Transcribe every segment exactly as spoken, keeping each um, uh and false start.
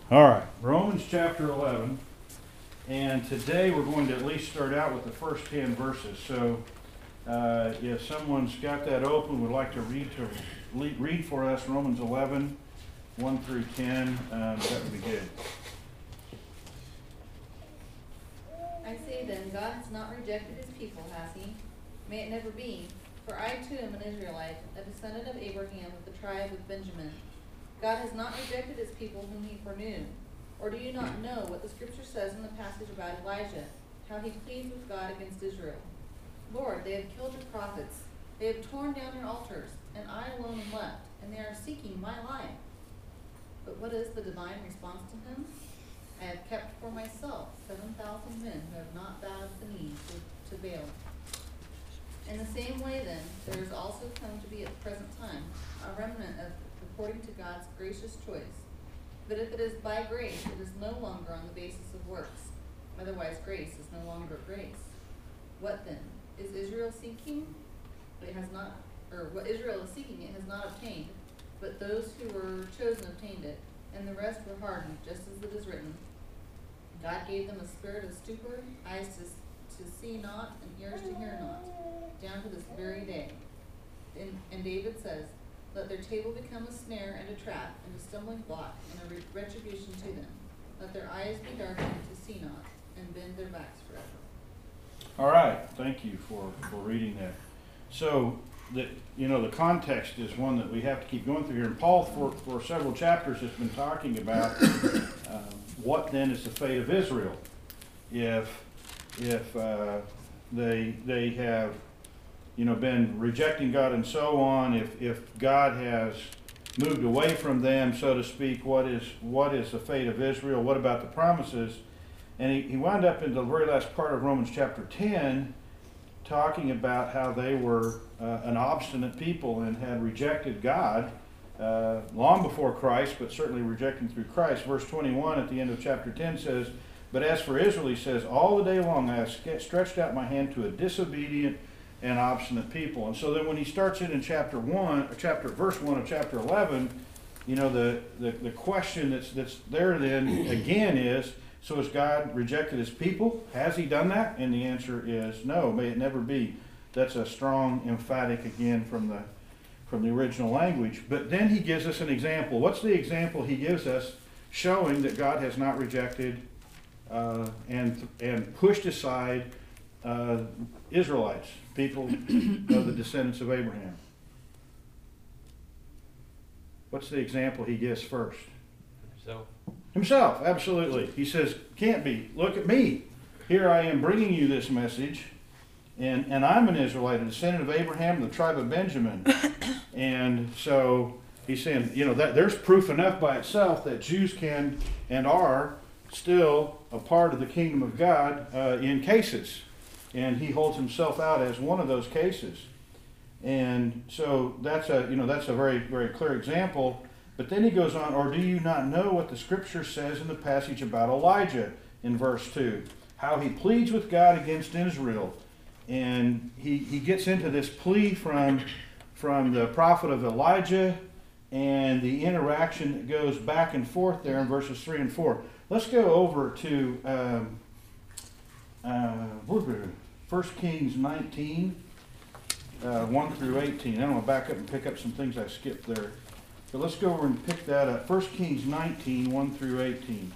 All right, Romans chapter eleven, and today we're going to at least start out with the first ten verses. So uh, if someone's got that open, would like to read to read for us Romans eleven, one through ten, um, that would be good. I say then, God has not rejected his people, has he? May it never be. For I too am an Israelite, a descendant of Abraham of the tribe of Benjamin. God has not rejected his people whom he foreknew. Or do you not know what the scripture says in the passage about Elijah, how he pleads with God against Israel? Lord, they have killed your prophets, they have torn down your altars, and I alone am left, and they are seeking my life. But what is the divine response to him? I have kept for myself seven thousand men who have not bowed the knee to, to Baal. In the same way then, there is also come to be at the present time a remnant of according to God's gracious choice. But if it is by grace, it is no longer on the basis of works. Otherwise, grace is no longer grace. What then? Is Israel seeking? It has not, or what Israel is seeking, it has not obtained. But those who were chosen obtained it, and the rest were hardened, just as it is written. God gave them a spirit of stupor, eyes to, to see not, and ears to hear not, down to this very day. And, and David says, let their table become a snare and a trap, and a stumbling block, and a retribution to them. Let their eyes be darkened to see not, and bend their backs forever. All right, thank you for, for reading that. So, the, you know, the context is one that we have to keep going through here. And Paul, for, for several chapters, has been talking about um, what then is the fate of Israel if if uh, they they have you know been rejecting God and so on. If if God has moved away from them, so to speak, what is what is the fate of Israel? What about the promises? And he, he wound up in the very last part of Romans chapter ten, talking about how they were uh, an obstinate people and had rejected God uh, long before Christ, but certainly rejecting through Christ. Verse twenty-one at the end of chapter ten says, but as for Israel, he says, all the day long I have stretched out my hand to a disobedient and obstinate people. And so then when he starts it in chapter one, or chapter verse one of chapter eleven, you know, the, the, the question that's that's there then again is, so has God rejected his people? Has he done that? And the answer is no, may it never be. That's a strong emphatic again from the from the original language. But then he gives us an example. What's the example he gives us showing that God has not rejected uh, and and pushed aside uh, Israelites, people of the descendants of Abraham? What's the example he gives first? Himself. Himself, absolutely. He says, can't be. Look at me. Here I am bringing you this message, and, and I'm an Israelite, a descendant of Abraham, the tribe of Benjamin. And so he's saying, you know, that there's proof enough by itself that Jews can and are still a part of the kingdom of God uh, in cases. And he holds himself out as one of those cases. And so that's a, you know, that's a very, very clear example. But then he goes on, or do you not know what the scripture says in the passage about Elijah in verse two? How he pleads with God against Israel. And he, he gets into this plea from, from the prophet of Elijah and the interaction that goes back and forth there in verses three and four. Let's go over to um, uh, First Kings nineteen, uh, one through eighteen. I'm going to back up and pick up some things I skipped there. So let's go over and pick that up. First Kings nineteen, one through eighteen.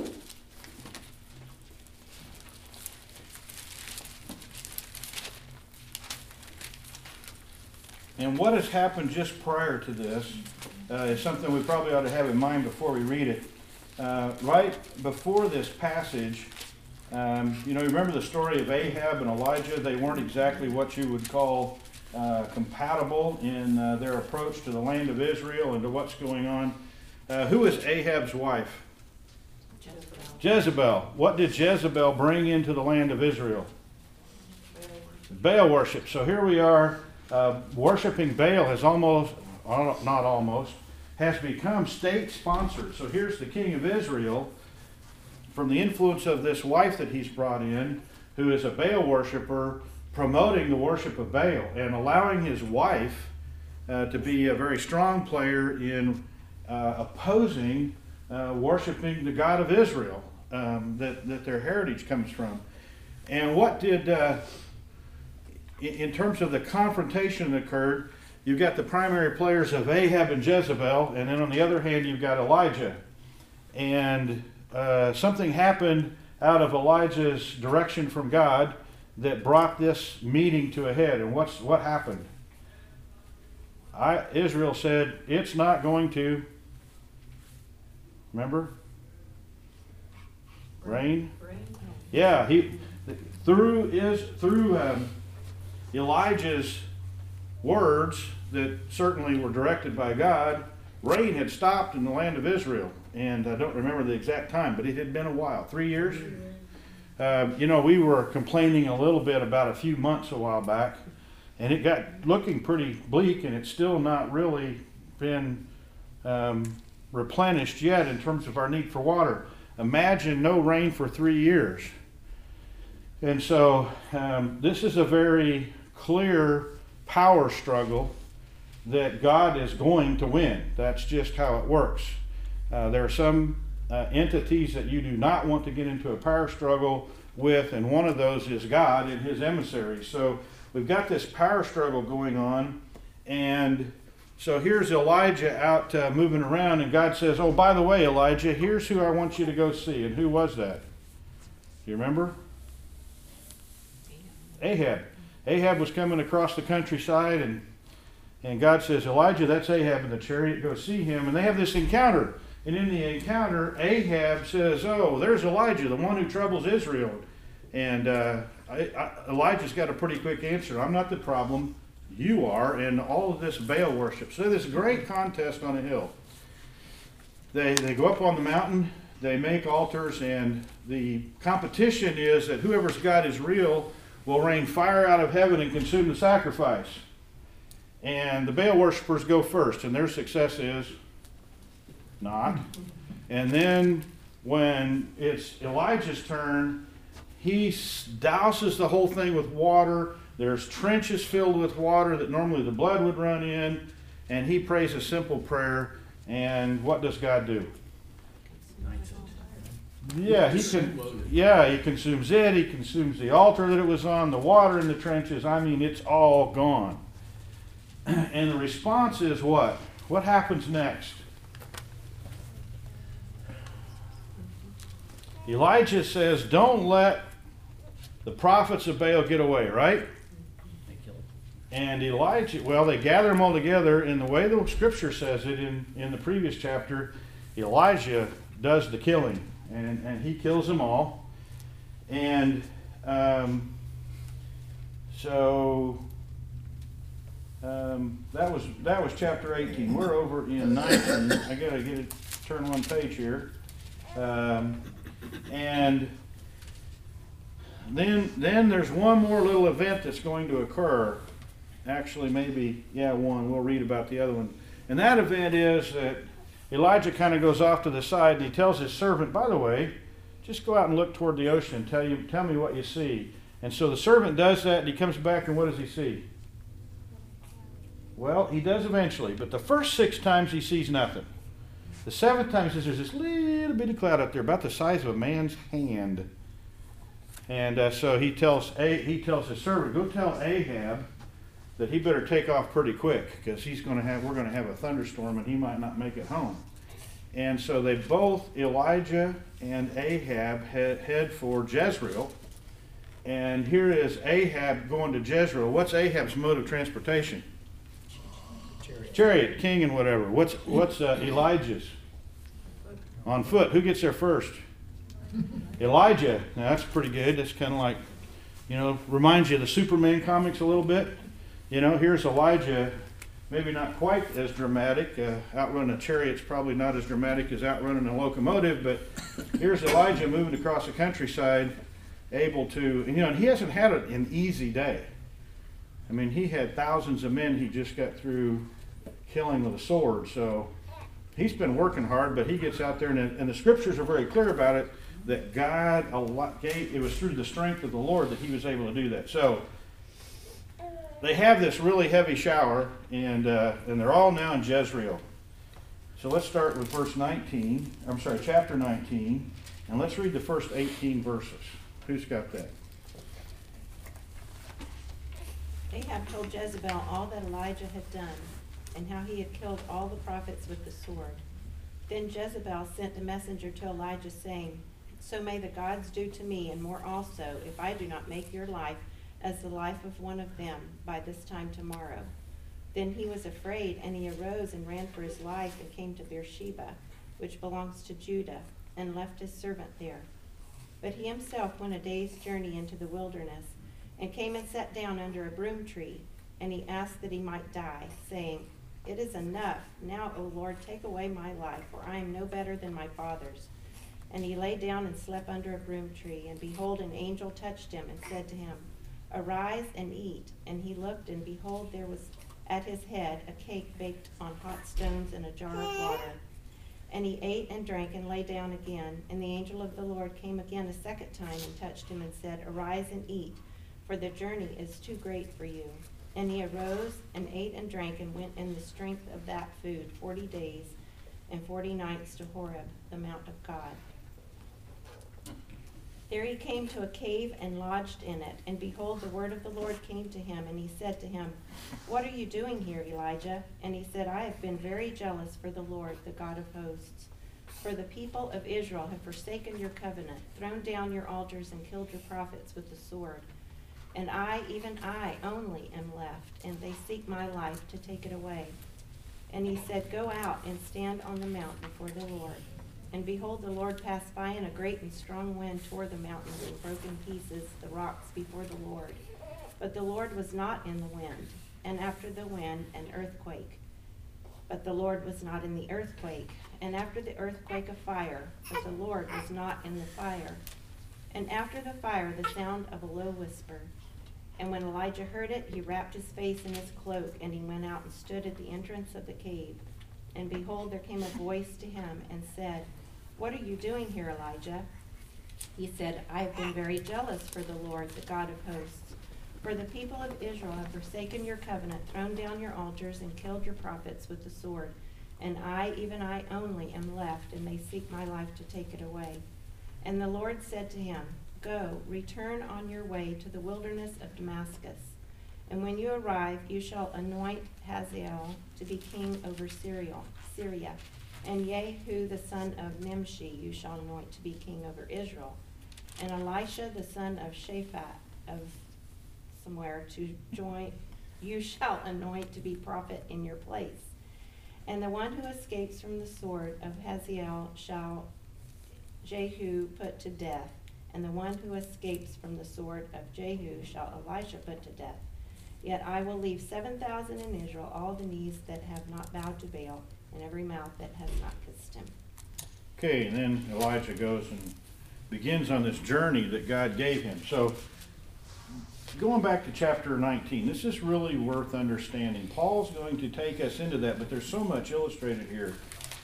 And what has happened just prior to this uh, is something we probably ought to have in mind before we read it. Uh, right before this passage, um, you know, remember the story of Ahab and Elijah? They weren't exactly what you would call Uh, compatible in uh, their approach to the land of Israel and to what's going on. Uh, who is Ahab's wife? Jezebel. Jezebel. What did Jezebel bring into the land of Israel? Baal worship. So here we are, uh, worshiping Baal has almost, not almost, has become state-sponsored. So here's the king of Israel, from the influence of this wife that he's brought in, who is a Baal worshiper, promoting the worship of Baal and allowing his wife uh, to be a very strong player in uh, opposing uh, worshiping the God of Israel um, that, that their heritage comes from. And what did, uh, in, in terms of the confrontation that occurred, you've got the primary players of Ahab and Jezebel, and then on the other hand, you've got Elijah. And uh, something happened out of Elijah's direction from God that brought this meeting to a head. And what's what happened? I, Israel said, it's not going to, remember? Rain? Yeah, he through is through um, Elijah's words that certainly were directed by God, rain had stopped in the land of Israel. And I don't remember the exact time, but it had been a while. Three years? Uh, you know, we were complaining a little bit about a few months a while back, and it got looking pretty bleak, and it's still not really been um, replenished yet in terms of our need for water. Imagine no rain for three years. And so um, this is a very clear power struggle that God is going to win. That's just how it works. Uh, there are some uh, entities that you do not want to get into a power struggle with, and one of those is God and his emissaries. So we've got this power struggle going on, and so here's Elijah out uh, moving around, and God says, oh, by the way, Elijah, here's who I want you to go see. And who was that? Do you remember? Ahab. Ahab was coming across the countryside, and and God says, Elijah, that's Ahab in the chariot, go see him. And they have this encounter. And in the encounter, Ahab says, oh, there's Elijah, the one who troubles Israel. And uh, I, I, Elijah's got a pretty quick answer. I'm not the problem. You are. And all of this Baal worship. So this great contest on a hill. They, they go up on the mountain. They make altars. And the competition is that whoever's God is real will rain fire out of heaven and consume the sacrifice. And the Baal worshipers go first, and their success is not. And then when it's Elijah's turn, he douses the whole thing with water. There's trenches filled with water that normally the blood would run in, and he prays a simple prayer. And what does God do? Yeah, he can. Yeah, he consumes it. He consumes the altar that it was on, the water in the trenches. I mean, it's all gone. And the response is what? What happens next? Elijah says, don't let the prophets of Baal get away, right? And Elijah, well, they gather them all together, and the way the scripture says it in, in the previous chapter, Elijah does the killing, and, and he kills them all. And um, so... Um, that was that was chapter eighteen. We're over in nineteen. I gotta get it, turn one page here, um, and then then there's one more little event that's going to occur. Actually, maybe yeah, one. We'll read about the other one. And that event is that Elijah kind of goes off to the side, and he tells his servant, "By the way, just go out and look toward the ocean. And tell you tell me what you see." And so the servant does that, and he comes back, and what does he see? Well, he does eventually, but the first six times he sees nothing. The seventh time he says there's this little bitty cloud up there, about the size of a man's hand. And uh, so he tells a he tells his servant, go tell Ahab that he better take off pretty quick, because he's going to have we're going to have a thunderstorm and he might not make it home. And so they both, Elijah and Ahab, head, head for Jezreel. And here is Ahab going to Jezreel. What's Ahab's mode of transportation? Chariot, Chariot king and whatever. What's what's uh, Elijah's? On foot. Who gets there first? Elijah. Now that's pretty good. That's kind of like, you know, reminds you of the Superman comics a little bit. You know, here's Elijah, maybe not quite as dramatic. Uh, outrunning a chariot's probably not as dramatic as outrunning a locomotive, but here's Elijah moving across the countryside, able to, you know, and he hasn't had an easy day. I mean, he had thousands of men he just got through killing with a sword, so he's been working hard, but he gets out there, and, and the scriptures are very clear about it, that God gave, it was through the strength of the Lord that he was able to do that. So they have this really heavy shower, and uh, and they're all now in Jezreel. So let's start with verse nineteen, I'm sorry, chapter nineteen, and let's read the first eighteen verses. Who's got that? Ahab told Jezebel all that Elijah had done, and how he had killed all the prophets with the sword. Then Jezebel sent a messenger to Elijah, saying, So may the gods do to me, and more also, if I do not make your life as the life of one of them by this time tomorrow. Then he was afraid, and he arose and ran for his life, and came to Beersheba, which belongs to Judah, and left his servant there. But he himself went a day's journey into the wilderness, and came and sat down under a broom tree, and he asked that he might die, saying, It is enough. Now, O Lord, take away my life, for I am no better than my father's. And he lay down and slept under a broom tree, and behold, an angel touched him, and said to him, Arise and eat. And he looked, and behold, there was at his head a cake baked on hot stones and a jar of water. And he ate and drank and lay down again. And the angel of the Lord came again a second time and touched him and said, Arise and eat, for the journey is too great for you. And he arose and ate and drank and went in the strength of that food forty days and forty nights to Horeb, the mount of God. There he came to a cave and lodged in it. And behold, the word of the Lord came to him, and he said to him, What are you doing here, Elijah? And he said, I have been very jealous for the Lord, the God of hosts. For the people of Israel have forsaken your covenant, thrown down your altars, and killed your prophets with the sword. And I, even I, only am left, and they seek my life to take it away. And he said, Go out and stand on the mount before the Lord. And behold, the Lord passed by, and a great and strong wind tore the mountains and broke in pieces the rocks before the Lord. But the Lord was not in the wind, and after the wind an earthquake. But the Lord was not in the earthquake, and after the earthquake a fire, but the Lord was not in the fire. And after the fire the sound of a low whisper. And when Elijah heard it, he wrapped his face in his cloak, and he went out and stood at the entrance of the cave. And behold, there came a voice to him and said, What are you doing here, Elijah? He said, I have been very jealous for the Lord, the God of hosts. For the people of Israel have forsaken your covenant, thrown down your altars, and killed your prophets with the sword. And I, even I only, am left, and they seek my life to take it away. And the Lord said to him, Go, return on your way to the wilderness of Damascus. And when you arrive, you shall anoint Hazael to be king over Syria, Syria. And Jehu the son of Nimshi you shall anoint to be king over Israel. And Elisha the son of Shaphat of somewhere to join you shall anoint to be prophet in your place. And the one who escapes from the sword of Hazael shall Jehu put to death. And the one who escapes from the sword of Jehu shall Elisha put to death. Yet I will leave seven thousand in Israel, all the knees that have not bowed to Baal, and every mouth that has not kissed him. Okay, and then Elijah goes and begins on this journey that God gave him. So, going back to chapter nineteen, this is really worth understanding. Paul's going to take us into that, but there's so much illustrated here.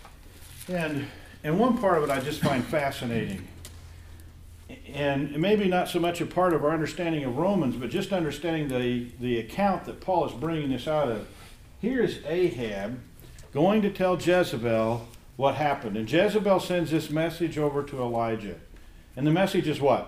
And, and one part of it I just find fascinating. And maybe not so much a part of our understanding of Romans, but just understanding the, the account that Paul is bringing this out of. Here's Ahab going to tell Jezebel what happened. And Jezebel sends this message over to Elijah. And the message is what?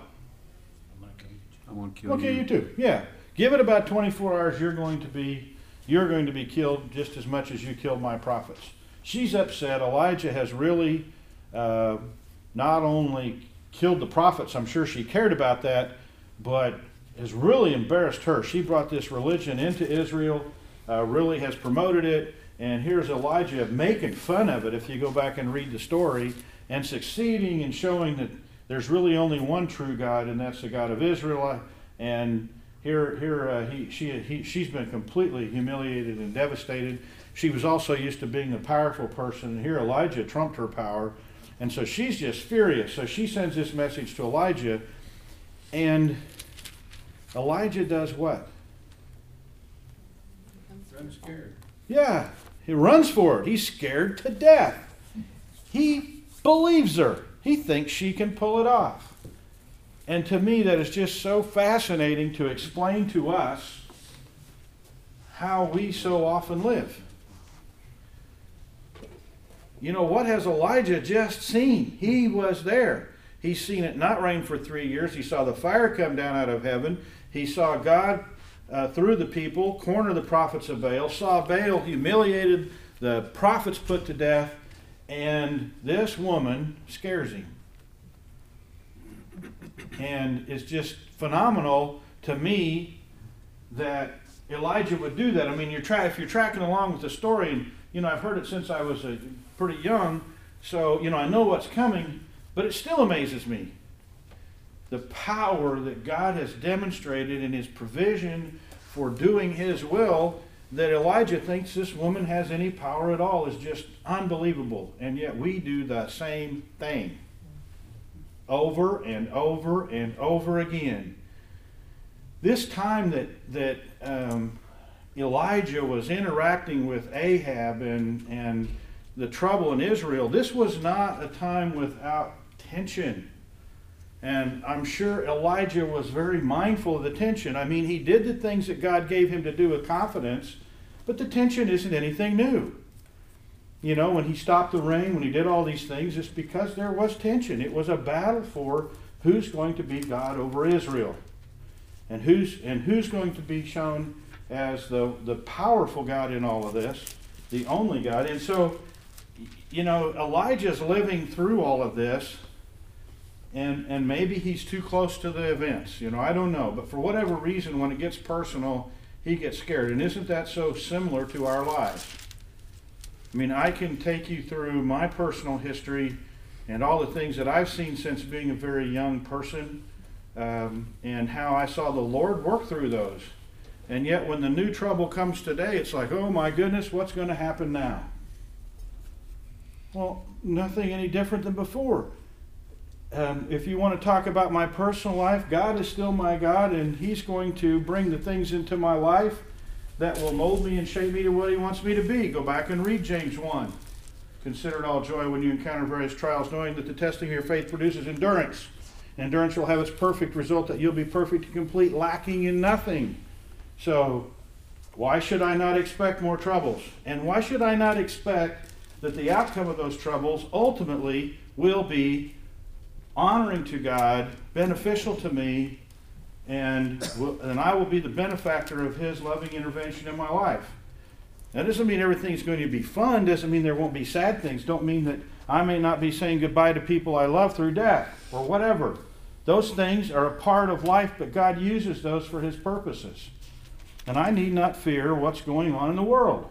I want to kill Okay, you. you too. Yeah. Give it about twenty-four hours, you're going to be you're going to be killed just as much as you killed my prophets. She's upset. Elijah has really uh, not only killed the prophets, I'm sure she cared about that, but has really embarrassed her. She brought this religion into Israel, uh, really has promoted it, and here's Elijah making fun of it if you go back and read the story, and succeeding in showing that there's really only one true God, and that's the God of Israel. And here, here uh, he, she, he, she's been completely humiliated and devastated. She was also used to being a powerful person, and here Elijah trumped her power. And so she's just furious. So she sends this message to Elijah, and Elijah does what? I'm scared. Yeah, he runs for it. He's scared to death. He believes her. He thinks she can pull it off. And to me, that is just so fascinating to explain to us how we so often live. you know, what has Elijah just seen? He was there. He's seen it not rain for three years. He saw the fire come down out of heaven. He saw God, uh, through the people, corner the prophets of Baal, saw Baal humiliated, the prophets put to death, and this woman scares him. And it's just phenomenal to me that Elijah would do that. I mean, you're tra- if you're tracking along with the story, and you know, I've heard it since I was a, pretty young, so you know, I know what's coming, but it still amazes me. The power that God has demonstrated in His provision for doing His will, that Elijah thinks this woman has any power at all, is just unbelievable. And yet we do the same thing over and over and over again. This time that, that um, Elijah was interacting with Ahab and, and the trouble in Israel, this was not a time without tension. And I'm sure Elijah was very mindful of the tension. I mean, he did the things that God gave him to do with confidence, but the tension isn't anything new. You know, when he stopped the rain, when he did all these things, it's because there was tension. It was a battle for who's going to be God over Israel. And who's and who's going to be shown as the, the powerful God in all of this, the only God. And so, you know, Elijah's living through all of this, and, and maybe he's too close to the events. You know, I don't know. But for whatever reason, when it gets personal, he gets scared. And isn't that so similar to our lives? I mean, I can take you through my personal history and all the things that I've seen since being a very young person, um, and how I saw the Lord work through those. And yet when the new trouble comes today, it's like, oh my goodness, what's going to happen now? Well, nothing any different than before. Um, if you want to talk about my personal life, God is still my God, and He's going to bring the things into my life that will mold me and shape me to what He wants me to be. Go back and read James one. Consider it all joy when you encounter various trials, knowing that the testing of your faith produces endurance. Endurance will have its perfect result, that you'll be perfect and complete, lacking in nothing. So, why should I not expect more troubles? And why should I not expect that the outcome of those troubles ultimately will be honoring to God, beneficial to me, and, will, and I will be the benefactor of His loving intervention in my life? That doesn't mean everything's going to be fun, doesn't mean there won't be sad things, don't mean that I may not be saying goodbye to people I love through death, or whatever. Those things are a part of life, but God uses those for His purposes. And I need not fear what's going on in the world.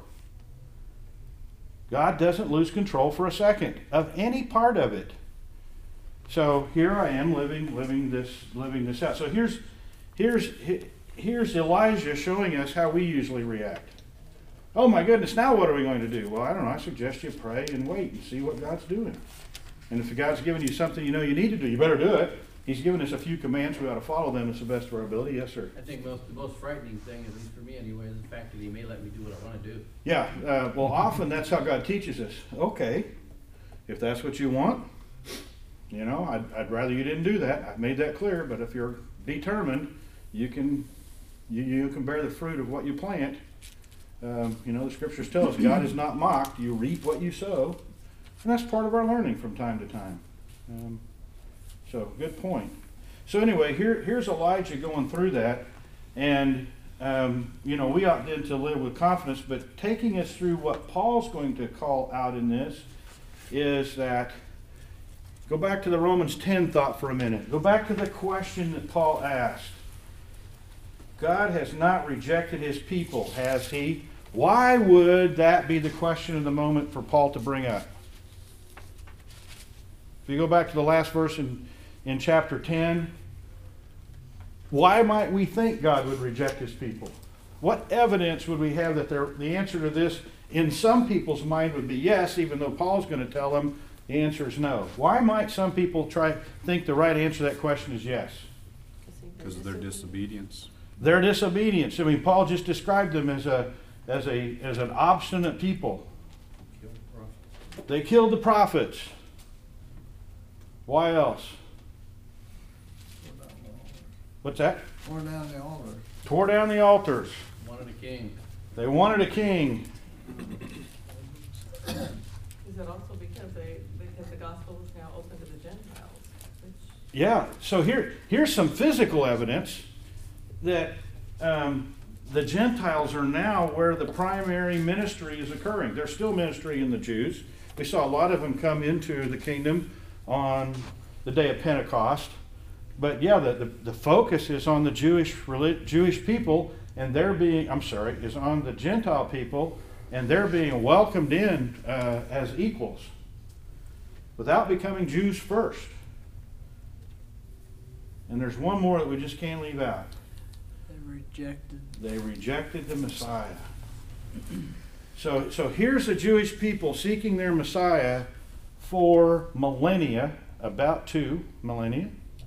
God doesn't lose control for a second of any part of it. So here I am living, living this, living this out. So here's, here's, here's Elijah showing us how we usually react. Oh my goodness, now what are we going to do? Well, I don't know. I suggest you pray and wait and see what God's doing. And if God's giving you something you know you need to do, you better do it. He's given us a few commands. We ought to follow them to the best of our ability. Yes, sir. I think most, the most frightening thing, at least for me anyway, is the fact that He may let me do what I want to do. Yeah, uh, well, often that's how God teaches us. Okay, if that's what you want, you know, I'd, I'd rather you didn't do that. I've made that clear. But if you're determined, you can you, you can bear the fruit of what you plant. Um, you know, the Scriptures tell us God is not mocked. You reap what you sow. And that's part of our learning from time to time. Um, so, good point. So anyway, here, here's Elijah going through that. And, um, you know, we ought then to live with confidence. But taking us through what Paul's going to call out in this is that, go back to the Romans ten thought for a minute. Go back to the question that Paul asked. God has not rejected His people, has He? Why would that be the question of the moment for Paul to bring up? If you go back to the last verse in, in chapter ten, why might we think God would reject His people? What evidence would we have that there, the answer to this in some people's mind would be yes, even though Paul's going to tell them the answer is no? Why might some people try think the right answer to that question is yes? Because of their disobedience. Their disobedience. I mean, Paul just described them as a as a as an obstinate people. They killed the prophets. Why else? What's that? Tore down the altars. Tore down the altars. Wanted a king. They wanted a king. Is it also because because they, because the gospel is now open to the Gentiles, which. Yeah, so here, here's some physical evidence that um, the Gentiles are now where the primary ministry is occurring. There's still ministry in the Jews. We saw a lot of them come into the kingdom on the day of Pentecost. But yeah, the, the, the focus is on the Jewish Jewish people, and they're being, I'm sorry, is on the Gentile people, and they're being welcomed in uh, as equals without becoming Jews first. And there's one more that we just can't leave out. They rejected. They rejected the Messiah. So, so here's the Jewish people seeking their Messiah for millennia, about two millennia.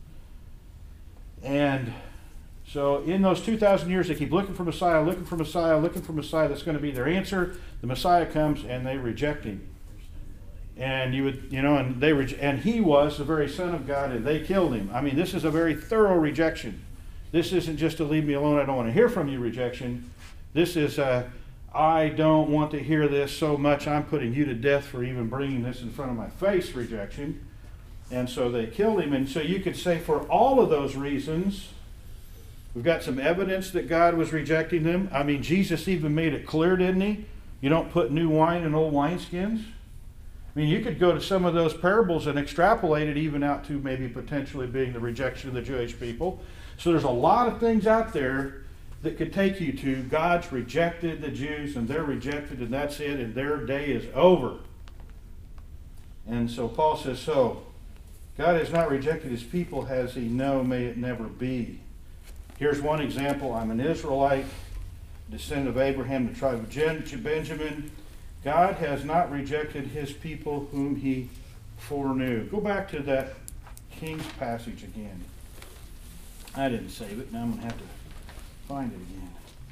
And so in those two thousand years, they keep looking for Messiah, looking for Messiah, looking for Messiah. That's going to be their answer. The Messiah comes and they reject him. And you would, you know, and they re- and he was the very Son of God, and they killed him. I mean, this is a very thorough rejection. This isn't just a leave me alone, I don't want to hear from you rejection. This is a, I don't want to hear this so much, I'm putting you to death for even bringing this in front of my face rejection. And so they killed him. And so you could say for all of those reasons, we've got some evidence that God was rejecting them. I mean, Jesus even made it clear, didn't he? You don't put new wine in old wineskins. I mean, you could go to some of those parables and extrapolate it even out to maybe potentially being the rejection of the Jewish people. So there's a lot of things out there that could take you to God's rejected the Jews, and they're rejected, and that's it, and their day is over. And so Paul says, so God has not rejected his people, has he? No, may it never be. Here's one example. I'm an Israelite, descendant of Abraham, the tribe of Benjamin. God has not rejected his people whom he foreknew. Go back to that King's passage again. I didn't save it. Now I'm going to have to find it again.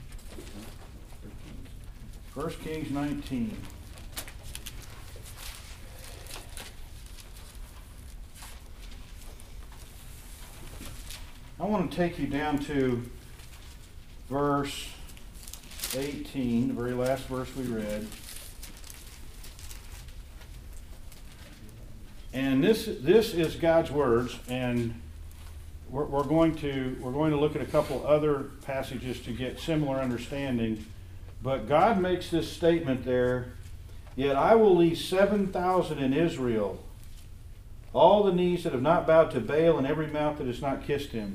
First Kings nineteen. I want to take you down to verse eighteen, the very last verse we read. And this this is God's words, and we're, we're going to we're going to look at a couple other passages to get similar understanding. But God makes this statement there, yet I will leave seven thousand in Israel, all the knees that have not bowed to Baal and every mouth that has not kissed him.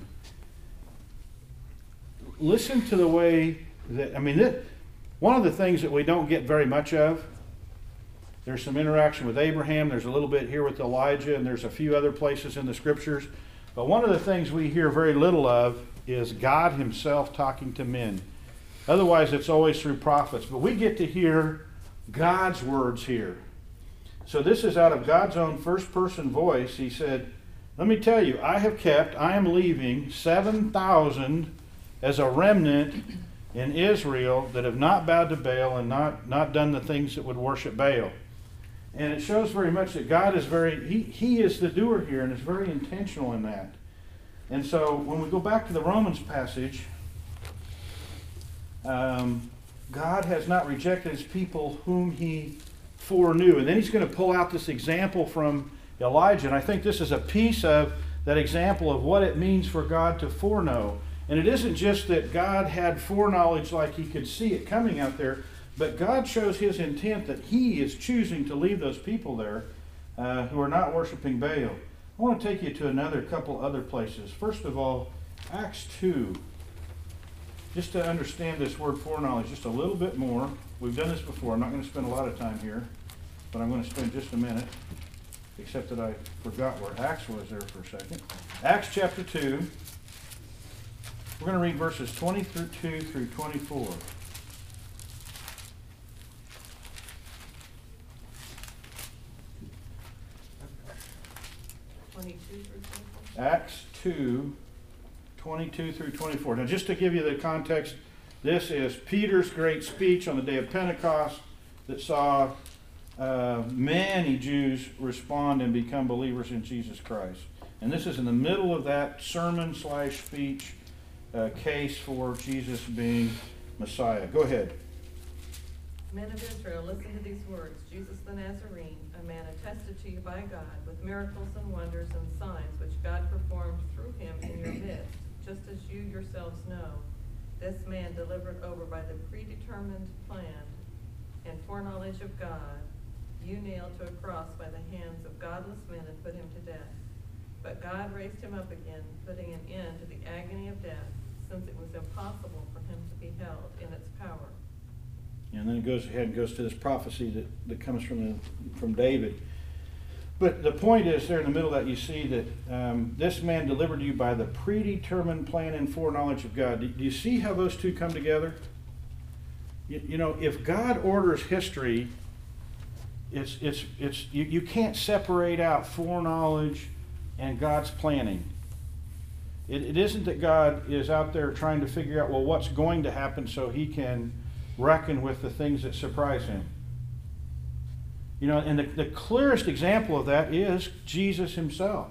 Listen to the way that, I mean, that, one of the things that we don't get very much of, there's some interaction with Abraham, there's a little bit here with Elijah, and there's a few other places in the scriptures. But one of the things we hear very little of is God himself talking to men. Otherwise, it's always through prophets. But we get to hear God's words here. So this is out of God's own first-person voice. He said, let me tell you, I have kept, I am leaving seven thousand as a remnant in Israel that have not bowed to Baal and not, not done the things that would worship Baal. And it shows very much that God is very, he, he is the doer here and is very intentional in that. And so when we go back to the Romans passage, um, God has not rejected his people whom he foreknew. And then he's going to pull out this example from Elijah. And I think this is a piece of that example of what it means for God to foreknow. And it isn't just that God had foreknowledge like he could see it coming out there, but God shows his intent that he is choosing to leave those people there uh, who are not worshiping Baal. I want to take you to another couple other places. First of all, Acts two. Just to understand this word foreknowledge just a little bit more. We've done this before. I'm not going to spend a lot of time here, but I'm going to spend just a minute, except that I forgot where Acts was there for a second. Acts chapter two. We're going to read verses twenty-two through twenty-four. twenty-two through twenty-four? Acts two, twenty-two through twenty-four. Now, just to give you the context, this is Peter's great speech on the day of Pentecost that saw uh, many Jews respond and become believers in Jesus Christ. And this is in the middle of that sermon slash speech uh, case for Jesus being Messiah. Go ahead. Men of Israel, listen to these words. Jesus the Nazarene, a man attested to you by God with miracles and wonders and signs which God performed through him in your midst, just as you yourselves know. This man delivered over by the predetermined plan and foreknowledge of God, you nailed to a cross by the hands of godless men and put him to death. But God raised him up again, putting an end to the agony of death, since it was impossible for him to be held in its power. And then it goes ahead and goes to this prophecy that, that comes from the, from David. But the point is, there in the middle of that, you see that um, this man delivered you by the predetermined plan and foreknowledge of God. Do, do you see how those two come together? You, you know, if God orders history, it's it's it's you, you can't separate out foreknowledge and God's planning. It, it isn't that God is out there trying to figure out, well, what's going to happen so he can reckon with the things that surprise him. You know, and the, the clearest example of that is Jesus himself.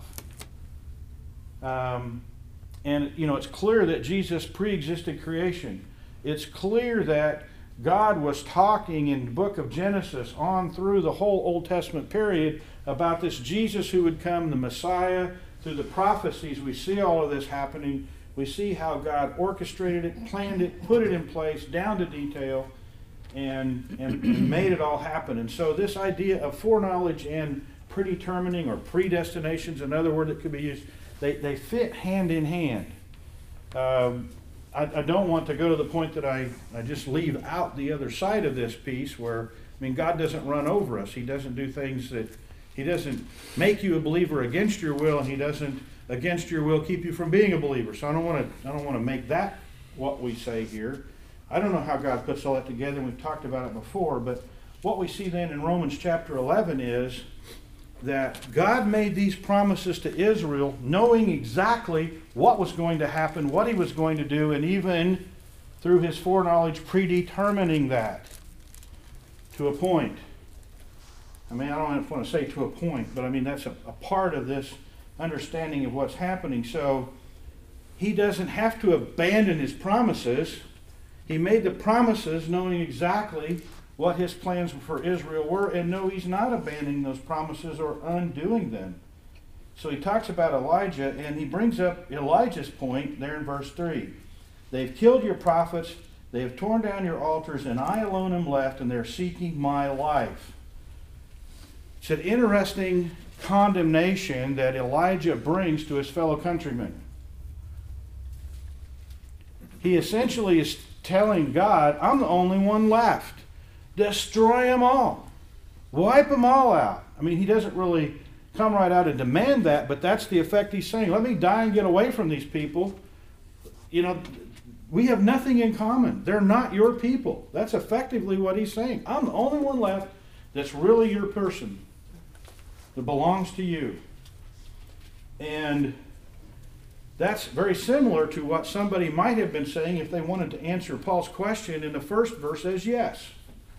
Um, and, you know, it's clear that Jesus pre-existed creation. It's clear that God was talking in the book of Genesis on through the whole Old Testament period about this Jesus who would come, the Messiah. Through the prophecies, we see all of this happening. We see how God orchestrated it, planned it, put it in place, down to detail, and, and, and made it all happen. And so this idea of foreknowledge and predetermining, or predestination is another word that could be used, they, they fit hand in hand. Um, I, I don't want to go to the point that I, I just leave out the other side of this piece where, I mean, God doesn't run over us. He doesn't do things that, He doesn't make you a believer against your will, and He doesn't, against your will, keep you from being a believer. So I don't want to I don't want to make that what we say here. I don't know how God puts all that together, and we've talked about it before, but what we see then in Romans chapter eleven is that God made these promises to Israel knowing exactly what was going to happen, what He was going to do, and even through His foreknowledge predetermining that to a point. I mean, I don't want to say to a point, but I mean that's a, a part of this understanding of what's happening. So He doesn't have to abandon His promises. He made the promises knowing exactly what His plans for Israel were, and no, He's not abandoning those promises or undoing them. So He talks about Elijah, and He brings up Elijah's point there in verse three. They've killed your prophets, they have torn down your altars, and I alone am left, and they're seeking my life. It's an interesting condemnation that Elijah brings to his fellow countrymen. He essentially is telling God, I'm the only one left. Destroy them all. Wipe them all out. I mean, he doesn't really come right out and demand that, but that's the effect he's saying. Let me die and get away from these people. You know, we have nothing in common. They're not your people. That's effectively what he's saying. I'm the only one left that's really your person, that belongs to you. And that's very similar to what somebody might have been saying if they wanted to answer Paul's question in the first verse as yes.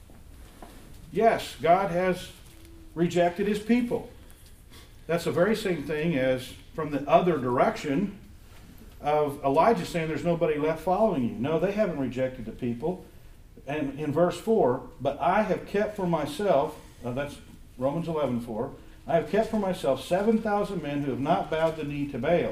Yes, God has rejected His people. That's the very same thing as from the other direction of Elijah saying there's nobody left following you. No, they haven't rejected the people. And in verse four, but I have kept for myself, uh, that's Romans eleven four, I have kept for myself seven thousand men who have not bowed the knee to Baal.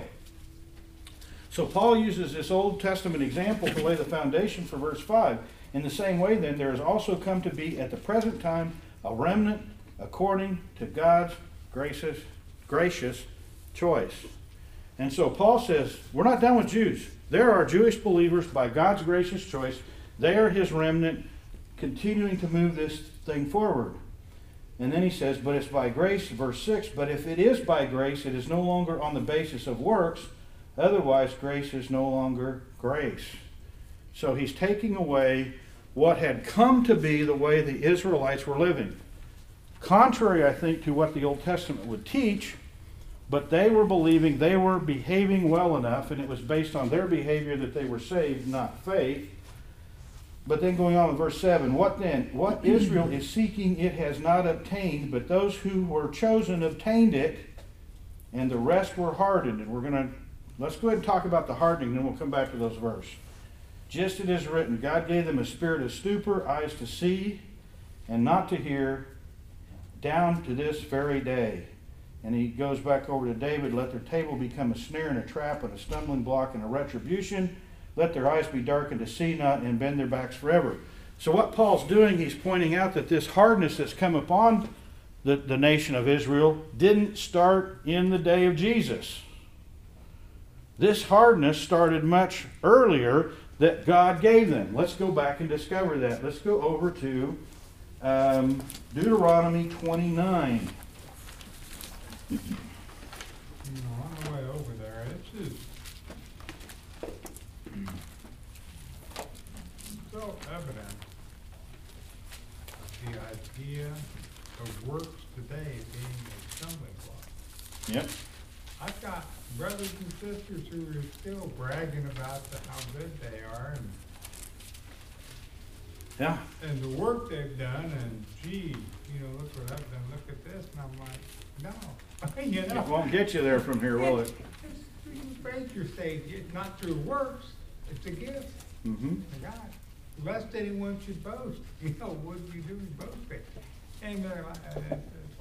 So Paul uses this Old Testament example to lay the foundation for verse five. In the same way, then, there has also come to be at the present time a remnant according to God's gracious, gracious choice. And so Paul says, we're not done with Jews. There are Jewish believers by God's gracious choice. They are His remnant, continuing to move this thing forward. And then he says, but it's by grace, verse six, but if it is by grace, it is no longer on the basis of works. Otherwise, grace is no longer grace. So he's taking away what had come to be the way the Israelites were living. Contrary, I think, to what the Old Testament would teach, but they were believing they were behaving well enough, and it was based on their behavior that they were saved, not faith. But then going on with verse seven, what then? What Israel is seeking it has not obtained, but those who were chosen obtained it, and the rest were hardened. And we're going to, let's go ahead and talk about the hardening, then we'll come back to those verses. Just as it is written, God gave them a spirit of stupor, eyes to see, and not to hear, down to this very day. And he goes back over to David, let their table become a snare and a trap and a stumbling block and a retribution. Let their eyes be darkened to see not and bend their backs forever. So what Paul's doing, he's pointing out that this hardness that's come upon the, the nation of Israel didn't start in the day of Jesus. This hardness started much earlier that God gave them. Let's go back and discover that. Let's go over to um, Deuteronomy twenty-nine. You know, on the way over there, it's just so evident the idea of works today being a stumbling block. Yep. I've got brothers and sisters who are still bragging about the, how good they are and Yeah. and the work they've done, and gee, you know, look what I've done, look at this, and I'm like, no, you know. It won't get you there from here, will it? It's, you break your faith, it's not through works, it's a gift Mm-hmm. to God. Lest anyone should boast, you know, what do you do is boasting? And they're like, uh, it's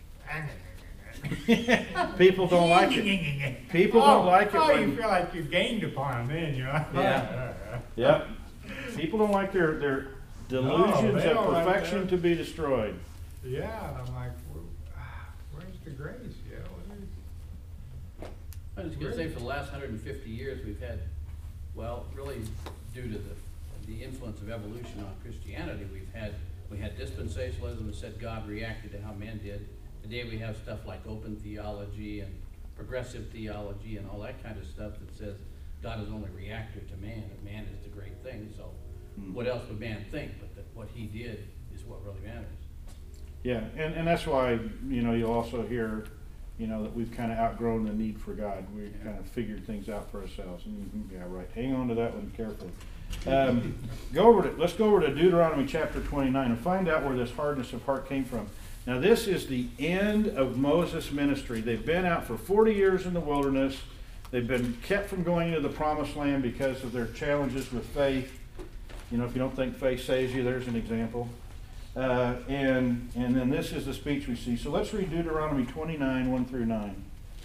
like, People don't like it. People don't Oh, like it Oh, you when, feel like you gained upon them then, you know? Yeah. Yep. People don't like their, their delusions they of don't like perfection that. to be destroyed. Yeah, and I'm like, well, ah, where's the grace, you know? Where's- I was gonna say, for the last hundred and fifty years, we've had, well, really due to the, the influence of evolution on Christianity, we've had, we had dispensationalism that said God reacted to how men did. Today we have stuff like open theology and progressive theology and all that kind of stuff that says God is only reactive to man, and man is the great thing, so what else would man think? But that what he did is what really matters. Yeah, and, and that's why, you know, you'll also hear, you know, that we've kind of outgrown the need for God. We've kind of figured things out for ourselves. Mhm, yeah, right. Hang on to that one carefully. Um, go over to, let's go over to Deuteronomy chapter twenty-nine and find out where this hardness of heart came from. Now, this is the end of Moses' ministry. They've been out for forty years in the wilderness. They've been kept from going into the promised land because of their challenges with faith. You know, if you don't think faith saves you, there's an example. Uh, and and then this is the speech we see. So let's read Deuteronomy twenty-nine, one through nine.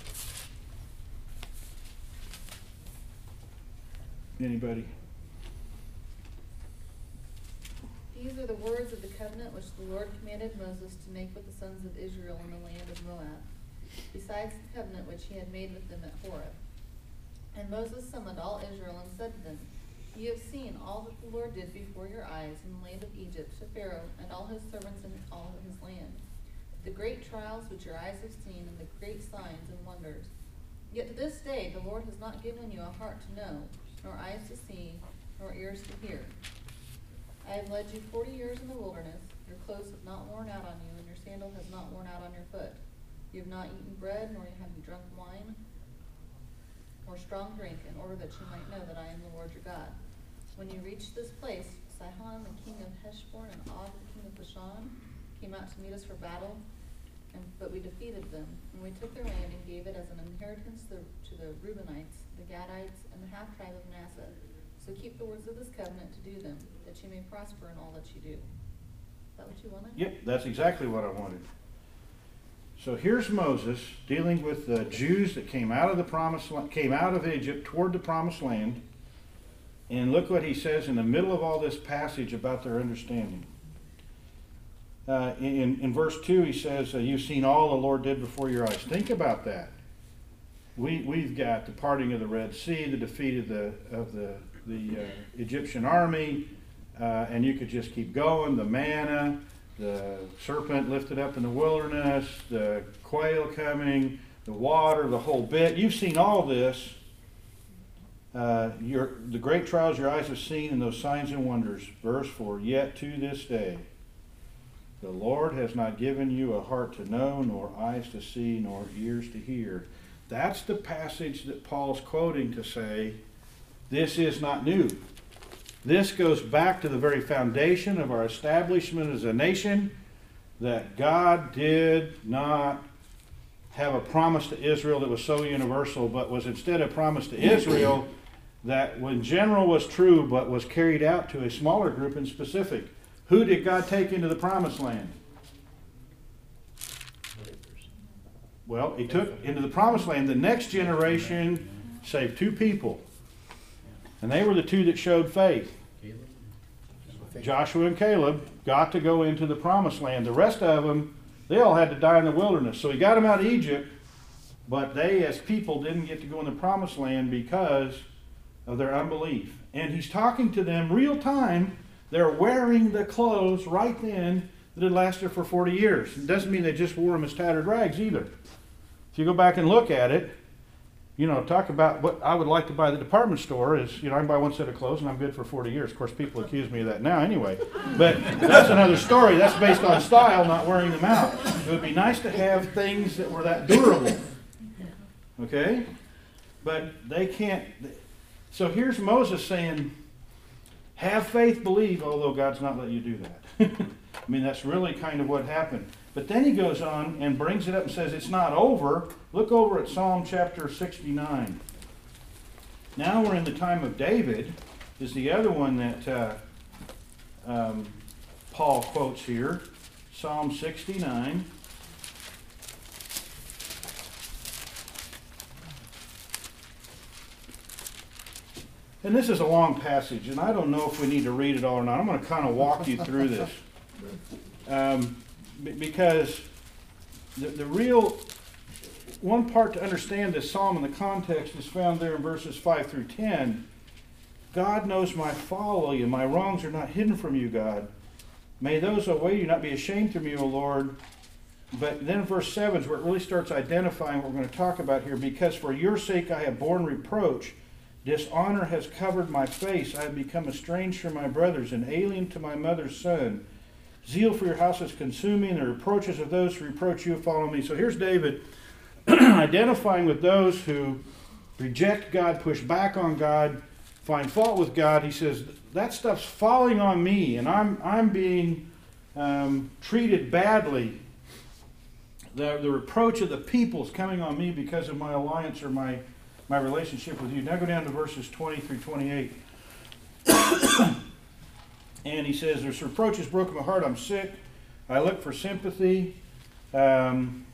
Anybody? These are the words of the covenant which the Lord commanded Moses to make with the sons of Israel in the land of Moab, besides the covenant which he had made with them at Horeb. And Moses summoned all Israel and said to them, You have seen all that the Lord did before your eyes in the land of Egypt to Pharaoh and all his servants and all of his land, the great trials which your eyes have seen and the great signs and wonders. Yet to this day the Lord has not given you a heart to know, nor eyes to see, nor ears to hear. I have led you forty years in the wilderness. Your clothes have not worn out on you, and your sandal has not worn out on your foot. You have not eaten bread, nor have you drunk wine, or strong drink, in order that you might know that I am the Lord your God. When you reached this place, Sihon, the king of Heshbon, and Og, the king of Bashan, came out to meet us for battle, and, but we defeated them. And we took their land and gave it as an inheritance to, to the Reubenites, the Gadites, and the half-tribe of Manasseh. So keep the words of this covenant to do them, that you may prosper in all that you do. Is that what you wanted? Yep, that's exactly what I wanted. So here's Moses dealing with the Jews that came out of the promised land, came out of Egypt toward the promised land. And look what he says in the middle of all this passage about their understanding. Uh, in, in verse two, he says, uh, You've seen all the Lord did before your eyes. Think about that. We, we've got the parting of the Red Sea, the defeat of the, of the, the uh, Egyptian army, uh, and you could just keep going. The manna, the serpent lifted up in the wilderness, the quail coming, the water, the whole bit. You've seen all this. Uh, your, the great trials your eyes have seen and those signs and wonders. Verse four, Yet to this day the Lord has not given you a heart to know, nor eyes to see, nor ears to hear. That's the passage that Paul's quoting to say, this is not new. This goes back to the very foundation of our establishment as a nation, that God did not have a promise to Israel that was so universal, but was instead a promise to Israel that in general was true, but was carried out to a smaller group in specific. Who did God take into the promised land? Well, he took into the promised land the next generation, saved two people. And they were the two that showed faith. Joshua and Caleb got to go into the promised land. The rest of them, they all had to die in the wilderness. So he got them out of Egypt, but they as people didn't get to go in the promised land because of their unbelief. And he's talking to them real time. They're wearing the clothes right then that had lasted for forty years. It doesn't mean they just wore them as tattered rags either. If you go back and look at it, you know, talk about what I would like to buy at the department store is, you know, I can buy one set of clothes and I'm good for forty years. Of course, people accuse me of that now anyway. But that's another story. That's based on style, not wearing them out. It would be nice to have things that were that durable. Okay? But they can't. So here's Moses saying, have faith, believe, although God's not let you do that. I mean, that's really kind of what happened. But then he goes on and brings it up and says it's not over. Look over at Psalm chapter sixty-nine. Now we're in the time of David, is the other one that uh, um, Paul quotes here. Psalm sixty-nine. And this is a long passage, and I don't know if we need to read it all or not. I'm going to kind of walk you through this. Um, because the, the real, one part to understand this psalm in the context is found there in verses five through ten. God knows my folly, and my wrongs are not hidden from you, God. May those who await you not be ashamed from you, O Lord. But then verse seven is where it really starts identifying what we're going to talk about here. Because for your sake I have borne reproach. Dishonor has covered my face. I have become estranged from my brothers, and alien to my mother's son. Zeal for your house is consuming, and the reproaches of those who reproach you follow me. So here's David identifying with those who reject God, push back on God, find fault with God. He says, that stuff's falling on me, and I'm, I'm being um, treated badly. The, the reproach of the people is coming on me because of my alliance or my my relationship with you. Now go down to verses twenty through twenty-eight. And he says, there's reproaches broken my heart. I'm sick. I look for sympathy. Um,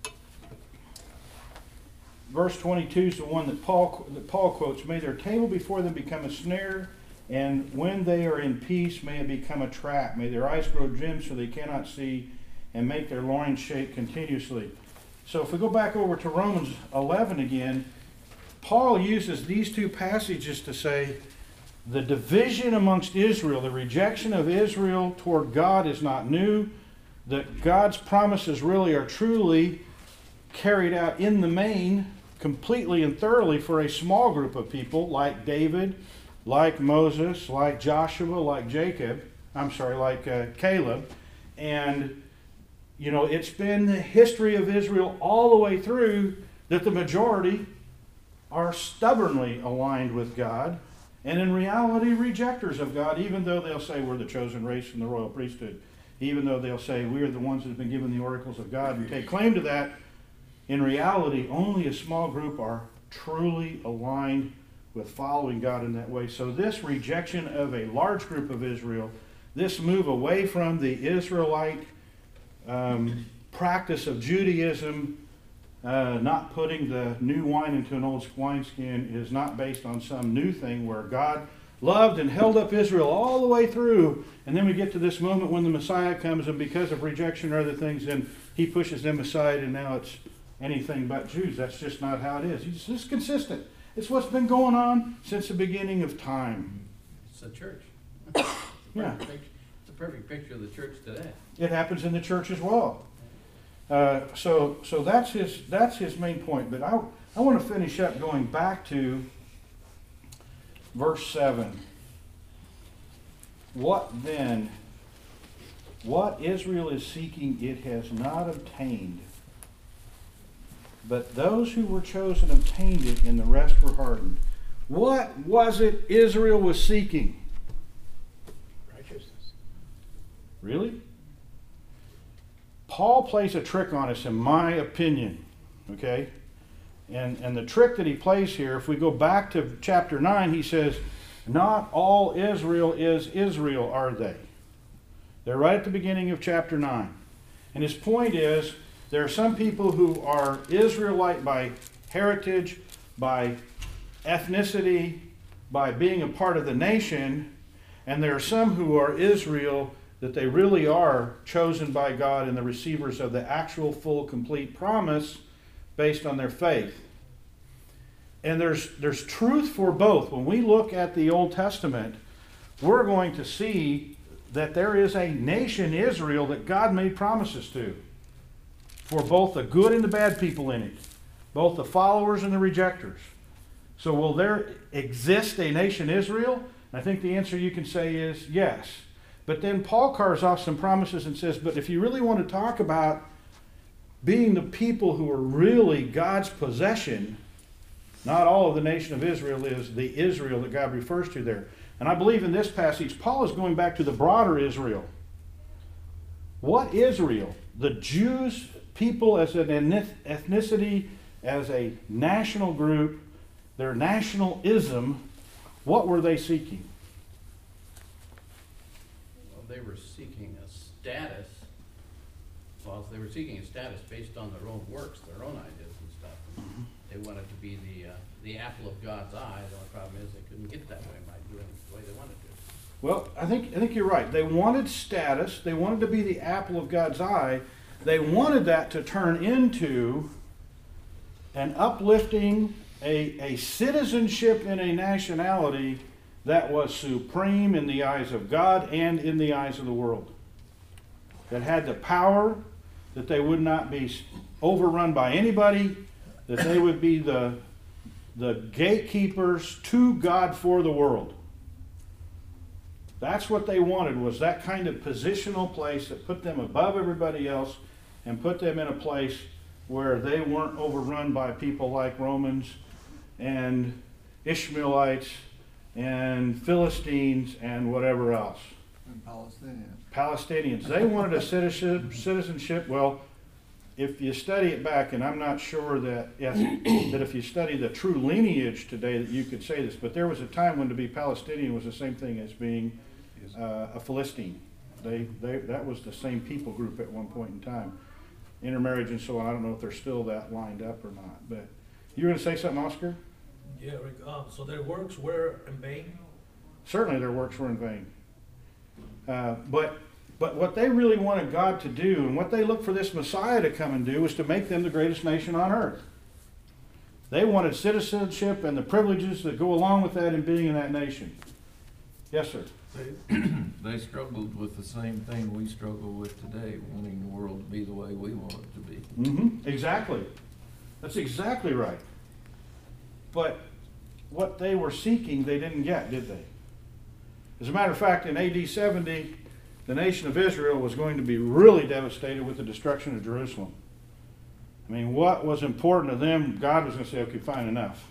verse twenty-two is the one that Paul, that Paul quotes. May their table before them become a snare, and when they are in peace, may it become a trap. May their eyes grow dim so they cannot see, and make their loins shake continuously. So if we go back over to Romans eleven again, Paul uses these two passages to say the division amongst Israel, the rejection of Israel toward God is not new, that God's promises really are truly carried out in the main, completely and thoroughly for a small group of people like David, like Moses, like Joshua, like Jacob, I'm sorry, like uh, Caleb. And, you know, it's been the history of Israel all the way through that the majority are stubbornly aligned with God, and in reality rejectors of God, even though they'll say we're the chosen race and the royal priesthood, even though they'll say we're the ones that have been given the oracles of God and take claim to that. In reality, only a small group are truly aligned with following God in that way. So this rejection of a large group of Israel, this move away from the Israelite um, practice of Judaism, Uh, not putting the new wine into an old wineskin, is not based on some new thing where God loved and held up Israel all the way through, and then we get to this moment when the Messiah comes, and because of rejection or other things, then he pushes them aside, and now it's anything but Jews. That's just not how it is. It's just consistent. It's what's been going on since the beginning of time. It's the church. It's a Yeah. perfect picture- it's a perfect picture of the church today. It happens in the church as well. Uh, so so that's his that's his main point. But I I want to finish up going back to verse seven. What then? What Israel is seeking, it has not obtained. But those who were chosen obtained it, and the rest were hardened. What was it Israel was seeking? Righteousness. Really? Paul plays a trick on us, in my opinion, okay? And, and the trick that he plays here, if we go back to chapter nine, he says, not all Israel is Israel, are they? They're right at the beginning of chapter nine. And his point is, there are some people who are Israelite by heritage, by ethnicity, by being a part of the nation, and there are some who are Israel that they really are chosen by God and the receivers of the actual full complete promise based on their faith. And there's there's truth for both. When we look at the Old Testament, we're going to see that there is a nation, Israel, that God made promises to, for both the good and the bad people in it, both the followers and the rejectors. So will there exist a nation, Israel? I think the answer you can say is yes. But then Paul carves off some promises and says, but if you really want to talk about being the people who are really God's possession, not all of the nation of Israel is the Israel that God refers to there. And I believe in this passage, Paul is going back to the broader Israel. What Israel? The Jews, people as an ethnicity, as a national group, their nationalism, what were they seeking? Well, they were seeking a status. Well, they were seeking a status based on their own works, their own ideas and stuff. And they wanted to be the uh, the apple of God's eye. The only problem is they couldn't get that way by doing it the way they wanted to. Well, I think I think you're right. They wanted status. They wanted to be the apple of God's eye. They wanted that to turn into an uplifting, a, a citizenship in a nationality that was supreme in the eyes of God and in the eyes of the world. That had the power, that they would not be overrun by anybody, that they would be the, the gatekeepers to God for the world. That's what they wanted, was that kind of positional place that put them above everybody else and put them in a place where they weren't overrun by people like Romans and Ishmaelites and Philistines and whatever else. And Palestinians. Palestinians. They wanted a citizenship, citizenship. Well, if you study it back, and I'm not sure that, yes, that if you study the true lineage today that you could say this, but there was a time when to be Palestinian was the same thing as being uh, a Philistine. They, they, that was the same people group at one point in time. Intermarriage and so on. I don't know if they're still that lined up or not. But you were going to say something, Oscar? Yeah, Rick, uh, so their works were in vain? Certainly their works were in vain. Uh, but but what they really wanted God to do, and what they looked for this Messiah to come and do, was to make them the greatest nation on earth. They wanted citizenship and the privileges that go along with that in being in that nation. Yes, sir. They, they struggled with the same thing we struggle with today, wanting the world to be the way we want it to be. Mm-hmm. Exactly. That's exactly right. But what they were seeking, they didn't get, did they? As a matter of fact, in A D seventy, the nation of Israel was going to be really devastated with the destruction of Jerusalem. I mean, what was important to them, God was going to say, okay, fine, enough.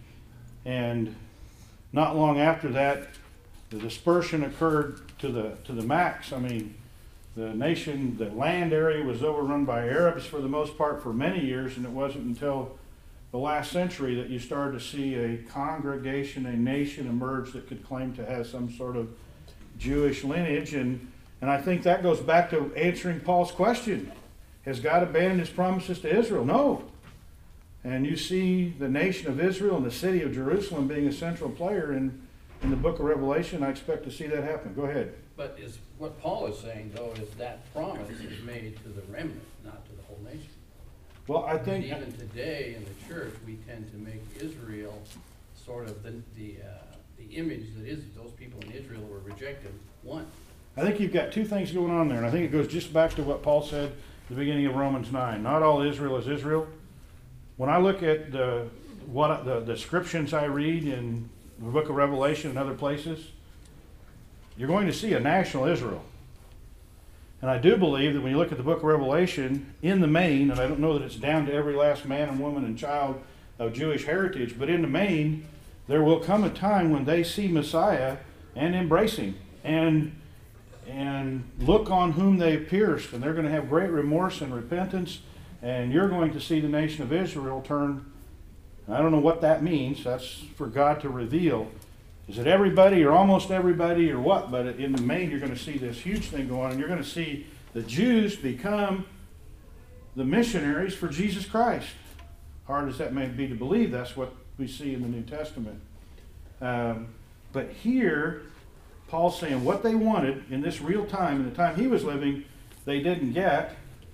And not long after that, the dispersion occurred to the to the max. I mean, the nation, the land area was overrun by Arabs for the most part for many years, and it wasn't until the last century that you started to see a congregation, a nation emerge that could claim to have some sort of Jewish lineage. And, and I think that goes back to answering Paul's question. Has God abandoned his promises to Israel? No. And you see the nation of Israel and the city of Jerusalem being a central player in, in the book of Revelation. I expect to see that happen. Go ahead. But is what Paul is saying, though, is that promise is made to the remnant, not to the whole nation. Well, I think And even today in the church, we tend to make Israel sort of the the, uh, the image that is those people in Israel who were rejected one. I think you've got two things going on there, and I think it goes just back to what Paul said at the beginning of Romans nine. Not all Israel is Israel. When I look at the what the descriptions I read in the book of Revelation and other places, you're going to see a national Israel. And I do believe that when you look at the book of Revelation, in the main, and I don't know that it's down to every last man and woman and child of Jewish heritage, but in the main, there will come a time when they see Messiah and embrace him and, and look on whom they pierced, and they're going to have great remorse and repentance, and you're going to see the nation of Israel turn. I don't know what that means. That's for God to reveal. is it everybody or almost everybody or what? But in the main, you're going to see this huge thing go on, and you're going to see the Jews become the missionaries for Jesus Christ. Hard as that may be to believe, that's what we see in the New Testament. Um, but here, Paul's saying what they wanted in this real time, in the time he was living, they didn't get.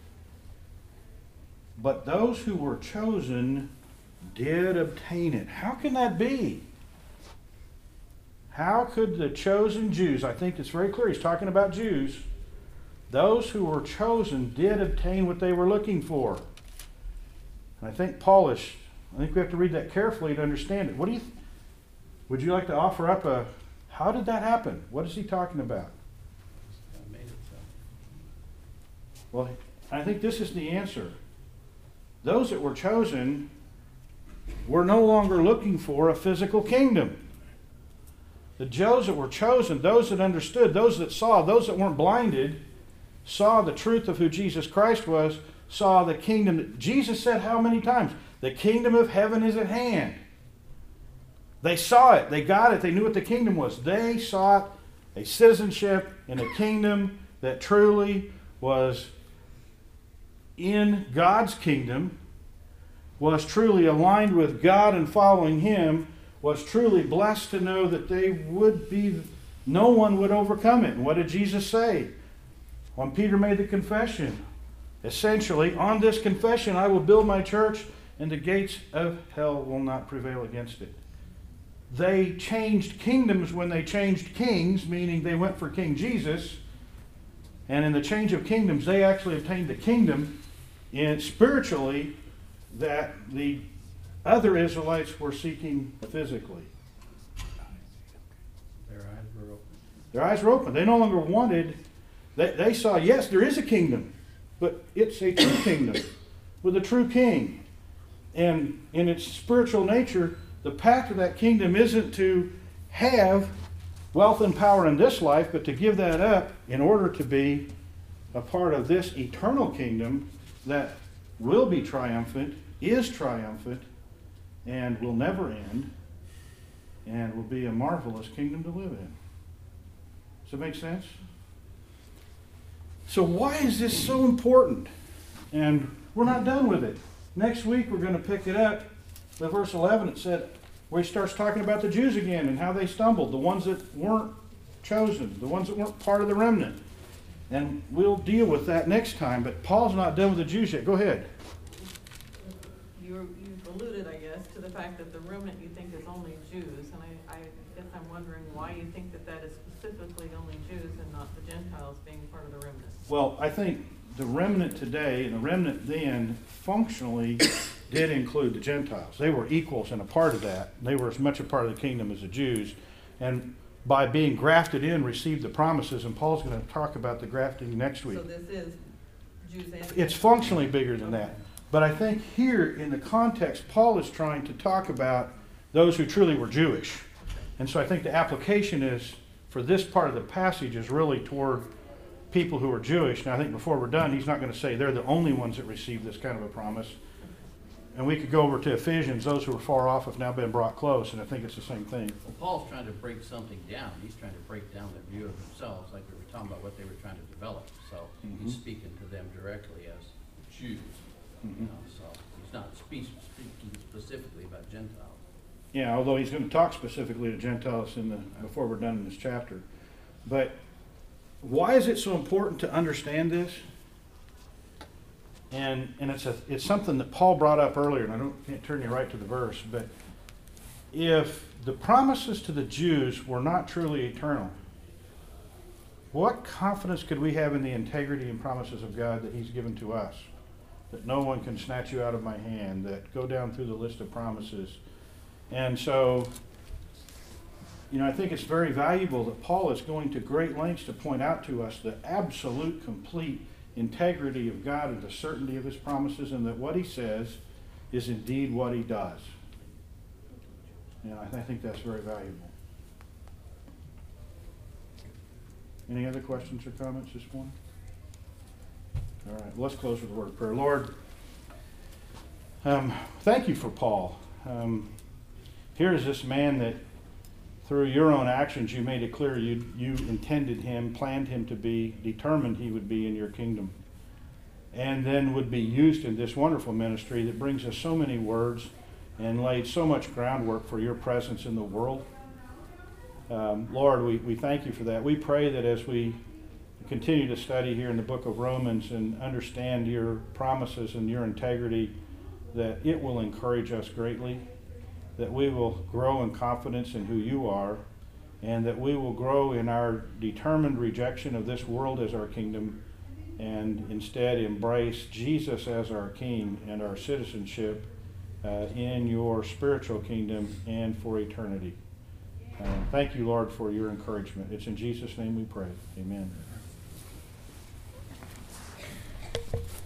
But those who were chosen did obtain it. How can that be? How could the chosen Jews, I think it's very clear, he's talking about Jews, those who were chosen did obtain what they were looking for. And I think Paul is, I think we have to read that carefully to understand it. What do you, would you like to offer up a, how did that happen? What is he talking about? God made it so. Well, I think this is the answer. Those that were chosen were no longer looking for a physical kingdom. The Jews that were chosen, those that understood, those that saw, those that weren't blinded, saw the truth of who Jesus Christ was, saw the kingdom. Jesus said how many times? The kingdom of heaven is at hand. They saw it. They got it. They knew what the kingdom was. They sought a citizenship in a kingdom that truly was in God's kingdom, was truly aligned with God and following Him, was truly blessed to know that they would be, no one would overcome it. And what did Jesus say? When Peter made the confession, essentially, on this confession I will build my church and the gates of hell will not prevail against it. They changed kingdoms when they changed kings, meaning they went for King Jesus. And in the change of kingdoms, they actually obtained the kingdom in spiritually that the other Israelites were seeking physically. Their eyes were open. Their eyes were open. They no longer wanted, they, they saw, yes, there is a kingdom, but it's a true kingdom with a true king. And in its spiritual nature, the path to that kingdom isn't to have wealth and power in this life, but to give that up in order to be a part of this eternal kingdom that will be triumphant, is triumphant, and will never end, and will be a marvelous kingdom to live in. Does that make sense? So why is this so important? And we're not done with it. Next week we're going to pick it up. The verse eleven, it said, where he starts talking about the Jews again and how they stumbled, the ones that weren't chosen, the ones that weren't part of the remnant. And we'll deal with that next time, but Paul's not done with the Jews yet. Go ahead. You, you've alluded, I guess, to the fact that the remnant you think is only Jews, and I, I guess I'm wondering why you think that that is specifically only Jews and not the Gentiles being part of the remnant. Well, I think the remnant today and the remnant then functionally did include the Gentiles. They were equals and a part of that. They were as much a part of the kingdom as the Jews. And by being grafted in, received the promises. And Paul's going to talk about the grafting next week. So this is Jews and It's functionally bigger than that. But I think here in the context, Paul is trying to talk about those who truly were Jewish. And so I think the application is, for this part of the passage, is really toward people who are Jewish. Now I think before we're done, he's not going to say they're the only ones that received this kind of a promise. And we could go over to Ephesians, those who were far off have now been brought close, and I think it's the same thing. Well, Paul's trying to break something down. He's trying to break down their view of themselves, like we were talking about what they were trying to develop. So Mhm. he's speaking to them directly as Jews. Mhm. You know, so he's not speak, speaking specifically about Gentiles. Yeah, although he's going to talk specifically to Gentiles in the before we're done in this chapter. But why is it so important to understand this? And and it's a it's something that Paul brought up earlier, and I don't can't turn you right to the verse, but if the promises to the Jews were not truly eternal, what confidence could we have in the integrity and promises of God that He's given to us? That no one can snatch you out of my hand, that go down through the list of promises. And so, you know, I think it's very valuable that Paul is going to great lengths to point out to us the absolute, complete integrity of God and the certainty of His promises, and that what He says is indeed what He does. You know, I, th- I think that's very valuable. Any other questions or comments this morning? All right, let's close with a word of prayer. Lord, um, thank you for Paul. Um, here is this man that through your own actions, you made it clear you, you intended him, planned him to be, determined he would be in your kingdom, and then would be used in this wonderful ministry that brings us so many words and laid so much groundwork for your presence in the world. Um, Lord, we, we thank you for that. We pray that as we continue to study here in the book of Romans and understand your promises and your integrity, that it will encourage us greatly, that we will grow in confidence in who you are, and that we will grow in our determined rejection of this world as our kingdom, and instead embrace Jesus as our King and our citizenship uh, in your spiritual kingdom and for eternity. Uh, thank you, Lord, for your encouragement. It's in Jesus' name we pray. Amen.